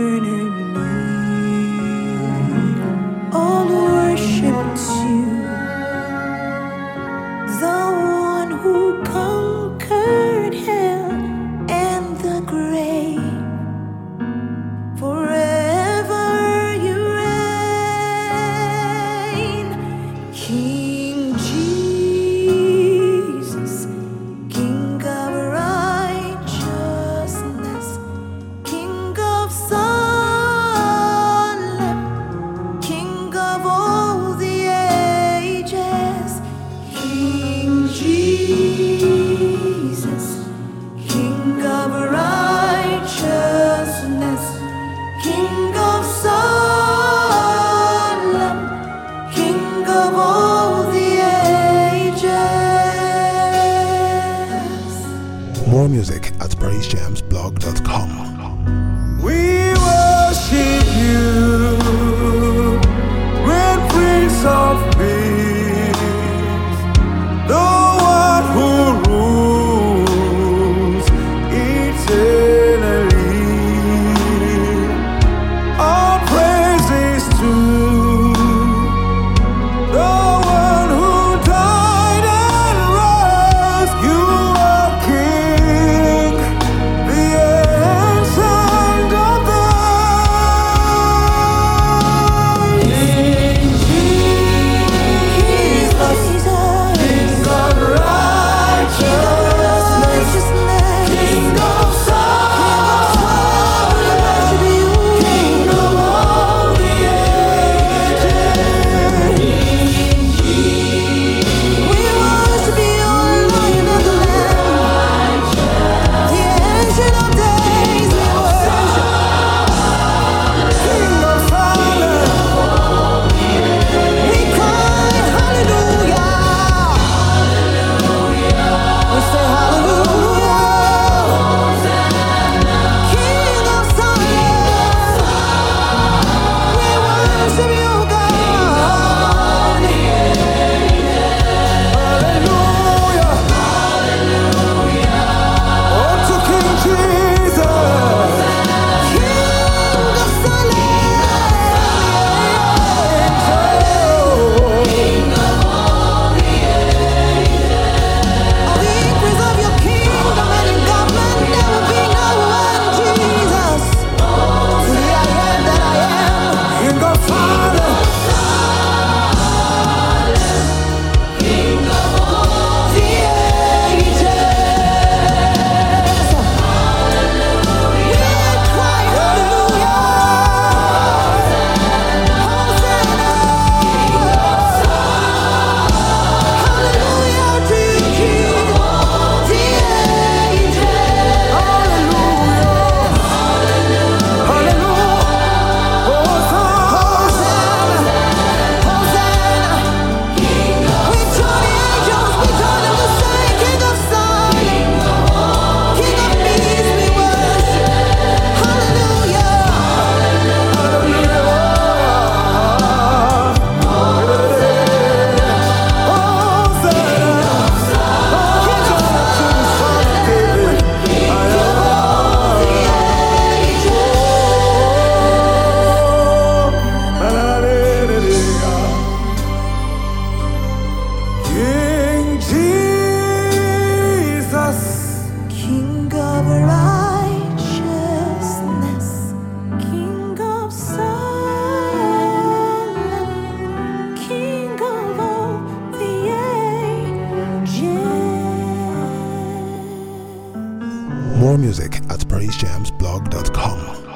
All worship to the one who conquered hell and the grave. Forever you reign, King Jesus, King of righteousness, King of Salem, King of all the ages. King Jesus, King of righteousness, King of Salem, King of all the ages. More music at praisejamsblog.com. We worship you, great Prince of Peace, the one who rules eternally. All praises to the one who died and rose. You are King, the ancient of days. King Jesus, King of righteousness, King of Salem, King of all the ages. We worship you, Lion of the Lamb, the Ancient of Days. We worship King of Salem, we cry hallelujah. We say hallelujah. King of Salem, we worship you, God. hallelujah. Oh, to King Jesus. King of Of the increase of your kingdom and your government, there will be no one, Jesus. To the I am that I am. King of Salem, The ages. We cry hallelujah. Hosanna. Hallelujah to you, King. The ages. hallelujah. Hosanna. Hosanna. We join the angels, we join them to say, King of Zion, King of peace, we worship. Hallelujah. King Jesus, King of righteousness, King of Salem, King of all the ages. More music at praisejamsblog.com.